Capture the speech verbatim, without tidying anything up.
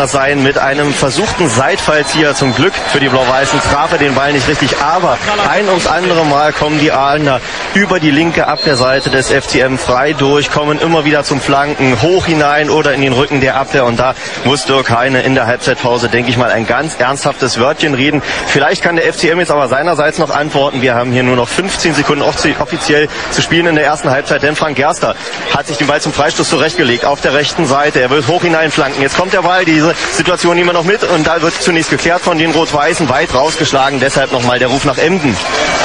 das sein mit einem versuchten Seitfallzieher. Zum Glück für die Blau-Weißen traf er den Ball nicht richtig, aber ein ums andere Mal kommen die Ahlener über die linke Abwehrseite des F C M frei durch, kommen immer wieder zum Flanken, hoch hinein oder in den Rücken der Abwehr, und da muss Dirk Heine in der Halbzeitpause, denke ich mal, ein ganz ernsthaftes Wörtchen reden. Vielleicht kann der F C M jetzt aber seinerseits noch antworten. Wir haben hier nur noch fünfzehn Sekunden offiziell zu spielen in der ersten Halbzeit, denn Frank Gerster hat sich den Ball zum Freistoß zurechtgelegt auf der rechten Seite. Er will hoch hinein flanken. Jetzt kommt der Ball, diese Situation nehmen wir noch mit, und da wird zunächst geklärt von den Rot-Weißen, weit rausgeschlagen. Deshalb nochmal der Ruf nach Emden.